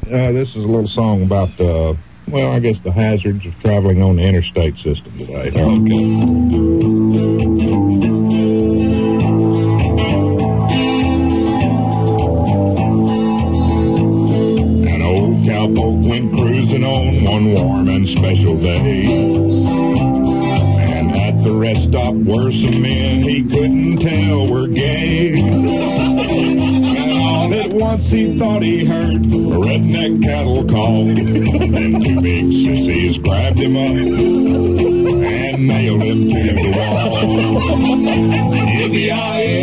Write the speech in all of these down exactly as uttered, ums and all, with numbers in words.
Uh, this is a little song about, uh, well, I guess the hazards of traveling on the interstate system today. Okay. An old cowpoke went cruising on one warm and special day. And at the rest stop were some men he couldn't tell were gay. At once he thought he heard a redneck cattle call. Then two big sissies grabbed him up and nailed him to the wall. Yippee-yi-yi,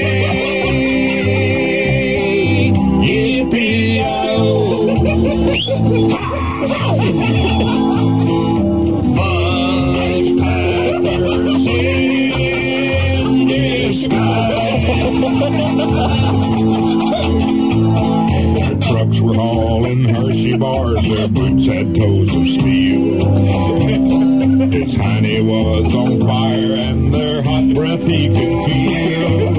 yippee-yi-oh. Fudge packers in disguise. Their trucks were hauling Hershey bars, their boots had toes of steel. His hiney was on fire, and their hot breath he could feel.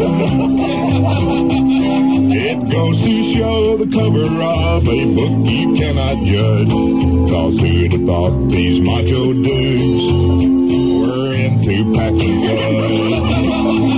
It goes to show the cover of a book you cannot judge, 'cause who'd have thought these macho dudes were into packing guns?